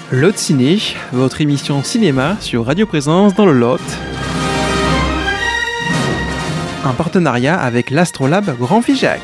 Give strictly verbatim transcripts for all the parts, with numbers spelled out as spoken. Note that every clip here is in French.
Lot Ciné, votre émission cinéma sur Radio Présence dans le Lot. Un partenariat avec l'Astrolabe Grand Figeac.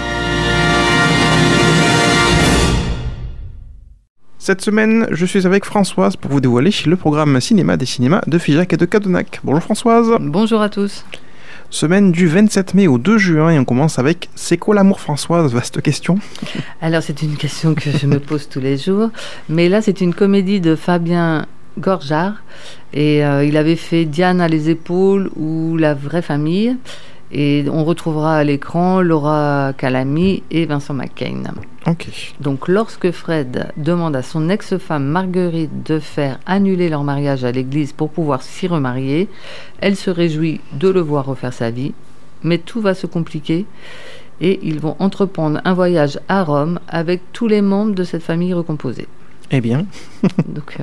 Cette semaine, je suis avec Françoise pour vous dévoiler le programme cinéma des cinémas de Figeac et de Cadenac. Bonjour Françoise. Bonjour à tous. Semaine du vingt-sept mai au deux juin et on commence avec « C'est quoi l'amour Françoise ?» Vaste question. Alors c'est une question que je me pose tous les jours, mais là c'est une comédie de Fabien Gorjard et euh, il avait fait Diane à les épaules ou La vraie famille et on retrouvera à l'écran Laura Calamy et Vincent McCain. Ok. Donc lorsque Fred demande à son ex-femme Marguerite de faire annuler leur mariage à l'église pour pouvoir s'y remarier, elle se réjouit de le voir refaire sa vie, mais tout va se compliquer et ils vont entreprendre un voyage à Rome avec tous les membres de cette famille recomposée. Eh bien. Donc, euh...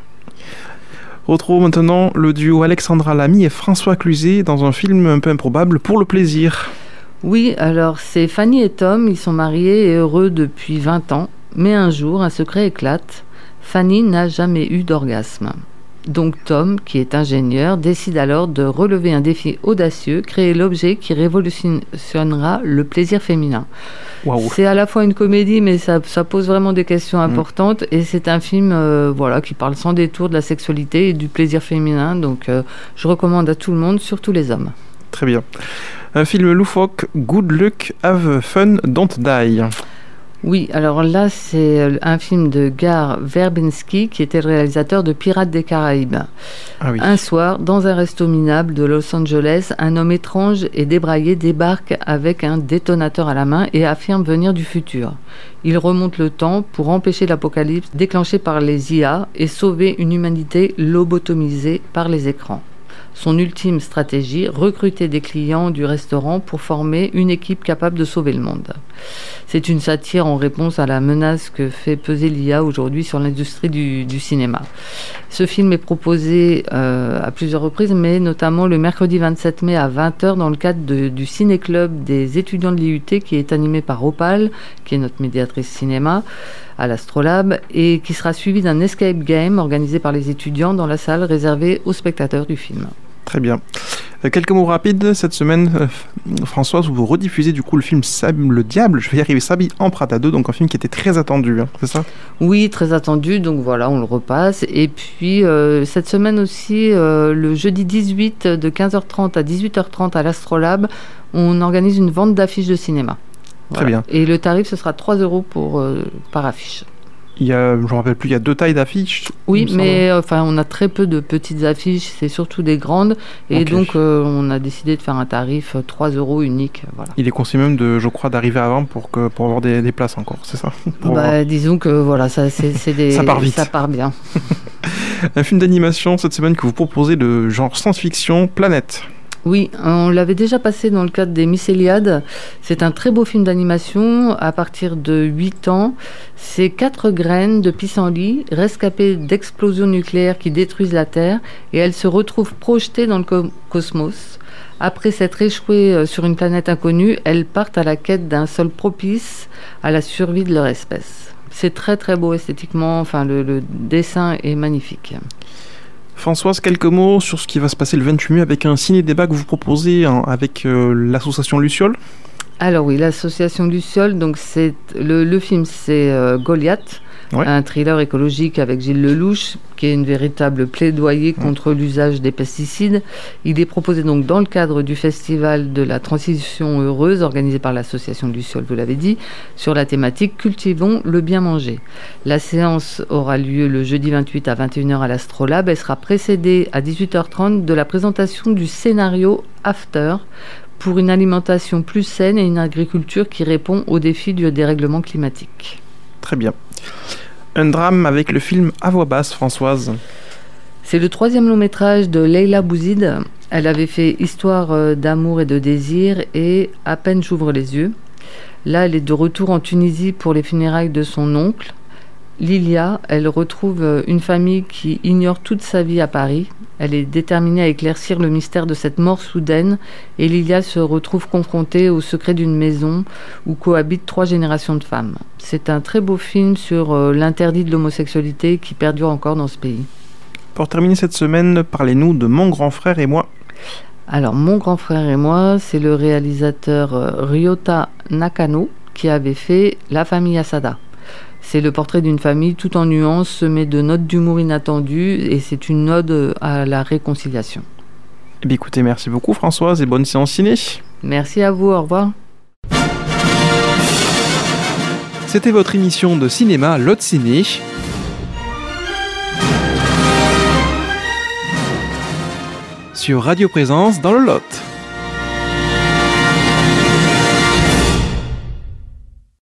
Retrouve maintenant le duo Alexandra Lamy et François Cluzet dans un film un peu improbable pour le plaisir. Oui, alors c'est Fanny et Tom, ils sont mariés et heureux depuis vingt ans, mais un jour un secret éclate, Fanny n'a jamais eu d'orgasme. Donc Tom, qui est ingénieur, décide alors de relever un défi audacieux, créer l'objet qui révolutionnera le plaisir féminin. Wow. C'est à la fois une comédie, mais ça, ça pose vraiment des questions importantes, mmh. et c'est un film euh, voilà, qui parle sans détour de la sexualité et du plaisir féminin, donc euh, je recommande à tout le monde, surtout les hommes. Très bien. Un film loufoque, Good Luck, Have Fun, Don't Die. Oui, alors là, c'est un film de Gar Verbinski, qui était le réalisateur de Pirates des Caraïbes. Ah oui. Un soir, dans un resto minable de Los Angeles, un homme étrange et débraillé débarque avec un détonateur à la main et affirme venir du futur. Il remonte le temps pour empêcher l'apocalypse déclenchée par les I A et sauver une humanité lobotomisée par les écrans. Son ultime stratégie, recruter des clients du restaurant pour former une équipe capable de sauver le monde. C'est une satire en réponse à la menace que fait peser l'I A aujourd'hui sur l'industrie du, du cinéma. Ce film est proposé euh, à plusieurs reprises, mais notamment le mercredi vingt-sept mai à vingt heures dans le cadre de, du ciné-club des étudiants de l'I U T qui est animé par Opal, qui est notre médiatrice cinéma, à l'Astrolabe, et qui sera suivi d'un escape game organisé par les étudiants dans la salle réservée aux spectateurs du film. Très bien. Euh, quelques mots rapides. Cette semaine, euh, Françoise, vous rediffusez du coup le film Sam le Diable, je vais y arriver, Sabi en Prada deux, donc un film qui était très attendu, hein, c'est ça ? Oui, très attendu, donc voilà, on le repasse. Et puis, euh, cette semaine aussi, euh, le jeudi dix-huit, de quinze heures trente à dix-huit heures trente à l'Astrolabe, on organise une vente d'affiches de cinéma. Voilà. Très bien. Et le tarif, ce sera trois euros pour, euh, par affiche. Il y a, je ne me rappelle plus, il y a deux tailles d'affiches. Oui, mais enfin, on a très peu de petites affiches, c'est surtout des grandes. Et okay. donc, euh, on a décidé de faire un tarif trois euros unique. Voilà. Il est conseillé même, de, je crois, d'arriver avant pour, que, pour avoir des, des places encore, c'est ça ? Bah, disons que voilà, ça, c'est, c'est des, ça part vite. Ça part bien. Un film d'animation cette semaine que vous proposez de genre science-fiction, Planète. Oui, on l'avait déjà passé dans le cadre des Mycéliades. C'est un très beau film d'animation à partir de huit ans. C'est quatre graines de pissenlit rescapées d'explosions nucléaires qui détruisent la Terre et elles se retrouvent projetées dans le co- cosmos. Après s'être échouées sur une planète inconnue, elles partent à la quête d'un sol propice à la survie de leur espèce. C'est très très beau esthétiquement, enfin le, le dessin est magnifique. Françoise, quelques mots sur ce qui va se passer le vingt-huit mai avec un ciné-débat que vous proposez hein, avec euh, l'association Luciole. Alors oui, l'association Luciole, donc c'est le, le film c'est euh, Goliath, ouais. Un thriller écologique avec Gilles Lelouch, qui est une véritable plaidoyer contre ouais. l'usage des pesticides. Il est proposé donc dans le cadre du festival de la transition heureuse organisé par l'association Luciole, vous l'avez dit, sur la thématique Cultivons le bien manger. La séance aura lieu le jeudi vingt-huit à vingt et une heures à l'Astrolabe. Elle sera précédée à dix-huit heures trente de la présentation du scénario After, pour une alimentation plus saine et une agriculture qui répond aux défis du dérèglement climatique. Très bien. Un drame avec le film À voix basse, Françoise. C'est le troisième long métrage de Leila Bouzid. Elle avait fait Histoire d'amour et de désir et À peine j'ouvre les yeux. Là, elle est de retour en Tunisie pour les funérailles de son oncle. Lilia, elle retrouve une famille qui ignore toute sa vie à Paris. Elle est déterminée à éclaircir le mystère de cette mort soudaine et Lilia se retrouve confrontée au secret d'une maison où cohabitent trois générations de femmes. C'est un très beau film sur euh, l'interdit de l'homosexualité qui perdure encore dans ce pays. Pour terminer cette semaine, parlez-nous de Mon grand frère et moi. Alors, Mon grand frère et moi, c'est le réalisateur euh, Ryota Nakano qui avait fait La famille Asada. C'est le portrait d'une famille tout en nuances, semée de notes d'humour inattendues, et c'est une ode à la réconciliation. Eh bien, écoutez, merci beaucoup Françoise et bonne séance ciné. Merci à vous, au revoir. C'était votre émission de cinéma Lot Ciné. Sur Radio Présence dans le Lot.